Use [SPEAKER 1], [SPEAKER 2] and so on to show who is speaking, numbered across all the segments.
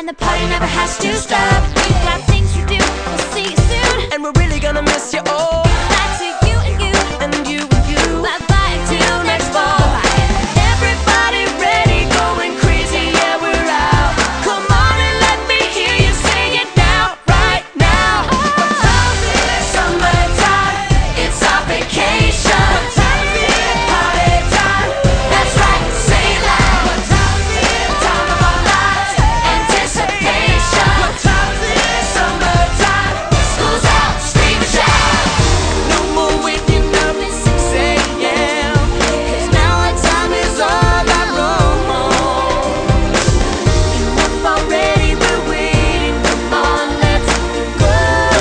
[SPEAKER 1] the party never has to stop. We've got things to do, we'll see you soon.
[SPEAKER 2] And we're really gonna miss you all.
[SPEAKER 1] Back to you and you,
[SPEAKER 2] and you and you.
[SPEAKER 1] bye-bye until next fall. Everybody ready, going crazy, yeah we're out.
[SPEAKER 2] Come on and let me hear you sing it now, right now.
[SPEAKER 1] What time is it?
[SPEAKER 2] Summertime, it's our vacation.
[SPEAKER 1] What time is it?
[SPEAKER 2] Party time, that's right, say it loud.
[SPEAKER 1] What time is it?
[SPEAKER 2] Time of our lives, anticipation.
[SPEAKER 1] What time is it?
[SPEAKER 2] Summertime, school's out, scream and shout. No more waking up, say yeah. 'Cause now our time is all our own.
[SPEAKER 1] Enough already, we're waiting, come on, let's go.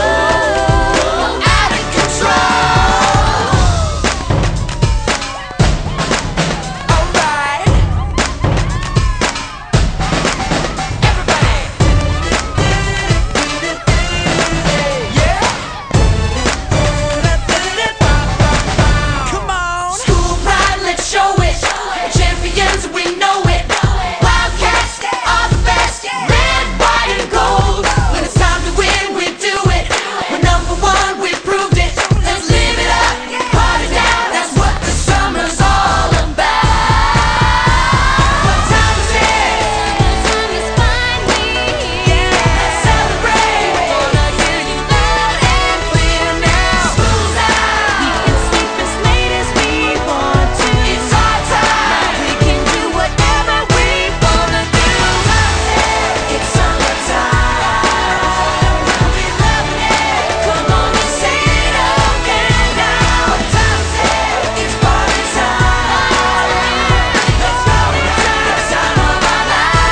[SPEAKER 2] Out of control. Alright. Yeah. Come on. School pride, let's show it. Champions, we know it. Wildcats are the best. Red, white, and gold. When it's time to win, we do it. We're number one, we proved it. Let's live it up, party down. That's what the summer's all about. What time is it?
[SPEAKER 1] Time is finally here.
[SPEAKER 2] Let's celebrate. Wanna hear you loud and clear now. School's out.
[SPEAKER 1] We can sleep as late as we want to.
[SPEAKER 2] It's our time.
[SPEAKER 1] We can do whatever we wanna do.
[SPEAKER 2] It's summertime. We'll be loving it. Come on and say it again now. What time is it? It's party time. Let's go. It's time of our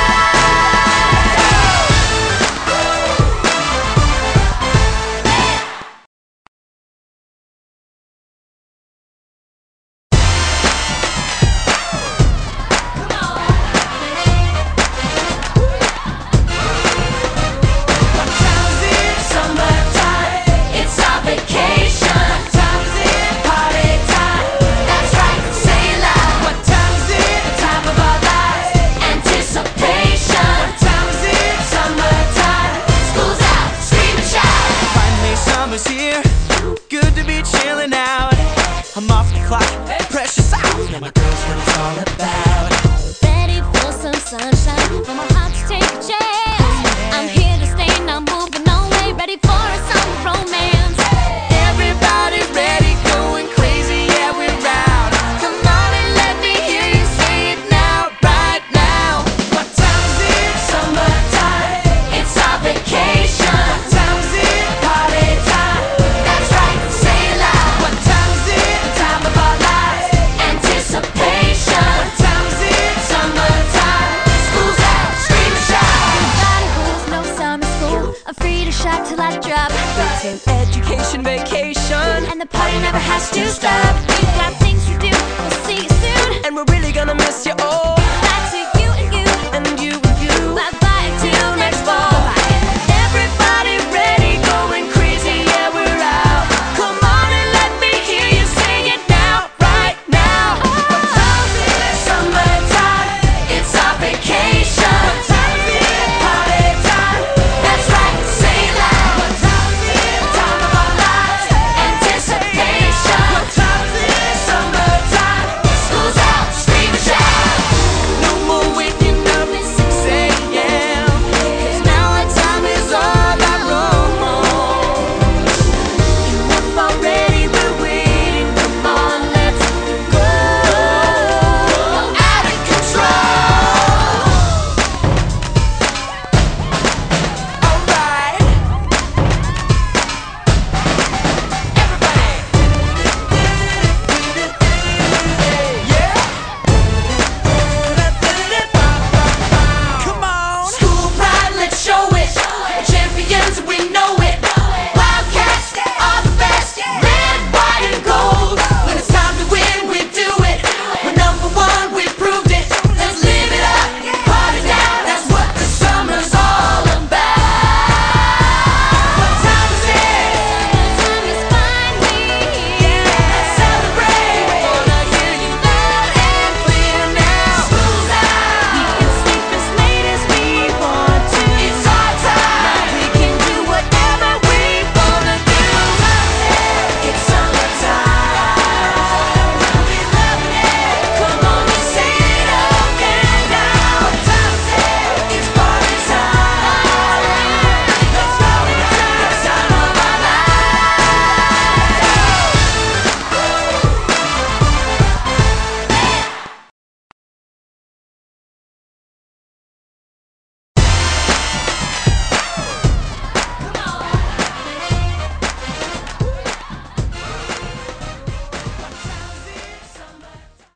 [SPEAKER 2] What time is it? Summertime, it's our vacation. What time is it? Party time, that's right, say it loud. What time is it? The time of our lives, anticipation. What time is it? Summertime, school's out, scream and shout. Finally summer's here, good to be chilling out. I'm off the clock, precious hours, know my girl's what it's all about.
[SPEAKER 1] Ready for some sunshine, for my heart to take a chance. I'm here to stay, not moving away. Ready for a summer romance.
[SPEAKER 2] Everybody ready, going crazy, yeah we're out. Come on and let me hear you say it now, right now. What time is it? Summertime, it's our vacation. What time is it? Party time, that's right, say it loud. What time is it? The time of our lives, anticipation. What time is it? Summertime, school's out, scream and shout.
[SPEAKER 1] Nobody rules, no summer school. I'm free to shop till I drop.
[SPEAKER 2] It's an education vacation,
[SPEAKER 1] And the party never has to stop. We've got things to do, we'll see you soon.
[SPEAKER 2] and we're really gonna miss you all.